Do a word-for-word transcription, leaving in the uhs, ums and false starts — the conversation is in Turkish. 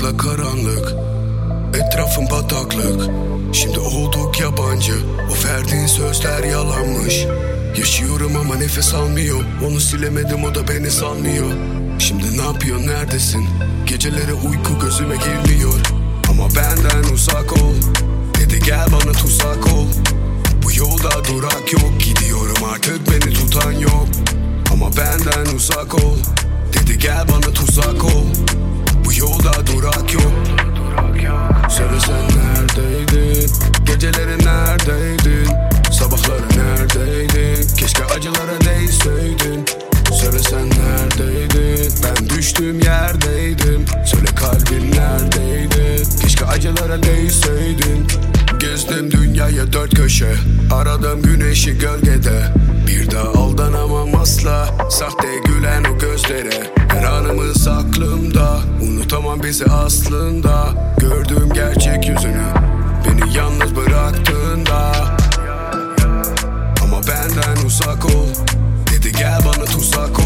Sokaklar karanlık, etrafım bataklık. Şimdi olduk yabancı, o verdiğin sözler yalanmış. Yaşıyorum ama nefes almıyor, onu silemedim, o da beni salmıyor. Şimdi ne yapıyorsun, neredesin? Gecelere uyku gözüme girmiyor. Ama benden uzak ol, dedi gel bana tuzak ol. Bu yolda durak yok, gidiyorum artık beni tutan yok. Ama benden uzak ol, dedi gel bana tuzak ol. Bu yolda durak yok. Söyle sen neredeydin? Geceleri neredeydin? Sabahları neredeydin? Keşke acılara değseydin. Söyle sen neredeydin? Ben düştüğüm yerdeydim. Söyle kalbin neredeydi? Keşke acılara değseydin. Gezdim dünyaya dört köşe, aradım güneşi gölgede. Bir daha aldanamam asla, sahte gülen o gözlere. Her anımız aklımda, unutamam bizi aslında. Gördüğüm gerçek yüzünü, beni yalnız bıraktığında. Ama benden uzak ol, dedi gel bana tuzak ol.